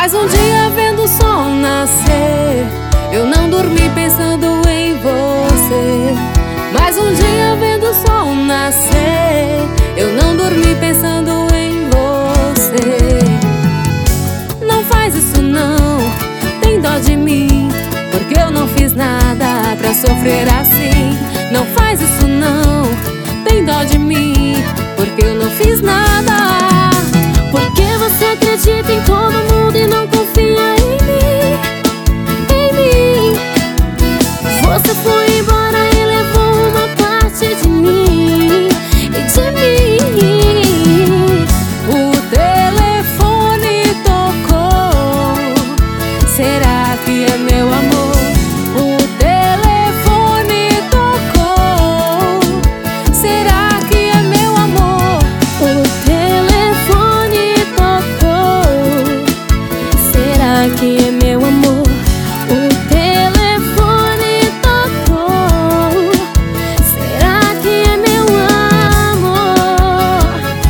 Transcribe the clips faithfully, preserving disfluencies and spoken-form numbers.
Mais um dia vendo o sol nascer, eu não dormi pensando em você. Mais um dia vendo o sol nascer, eu não dormi pensando em você. Não faz isso não, tem dó de mim, porque eu não fiz nada pra sofrer assim. Não faz isso não, tem dó de mim, porque eu não fiz nada. Porque você acredita em todo mundo e não confia em mim, em mim. Você foi embora e levou uma parte de mim e de mim. O telefone tocou, será que é meu amor? O telefone tocou, será que é meu amor? O telefone tocou, será que é meu amor? O telefone tocou, será que é meu amor?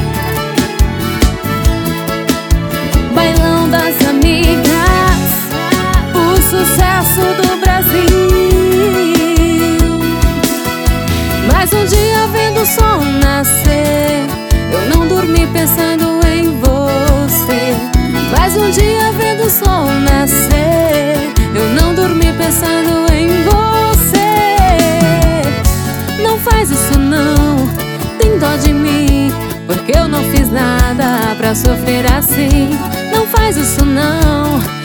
Bailão das amigas, o sucesso do Brasil. Mais um dia vendo o sol nascer, eu não dormi pensando em você. Mais um dia vendo o sol nascer, eu não dormi pensando em você. Não faz isso não, tem dó de mim, porque eu não fiz nada pra sofrer assim. Não faz isso não,